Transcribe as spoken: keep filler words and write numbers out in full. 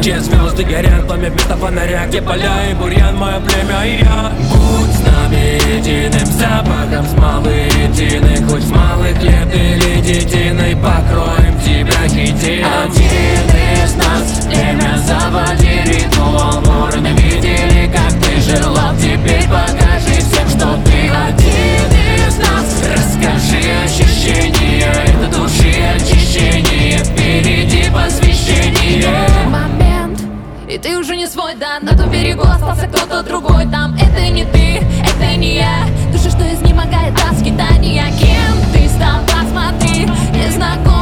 Где звезды горят, пламя вместо фонаря, где поля и бурьян, мое племя и я. Будь с нами единым запахом смолы единой, хоть в малых хлеб или детиной, покроем тебя хитином. Один из нас, племя, заводи ритуал. Вороны видели, как ты желал, теперь покажи всем, что ты один из нас. Расскажи ощущения, это души очищение, впереди посвящение. Момент, и ты уже не свой, да. На том берегу остался кто-то другой. Там это не ты, это не я. Душа, что изнемогает от скитания. Кем ты стал, посмотри, незнакомый.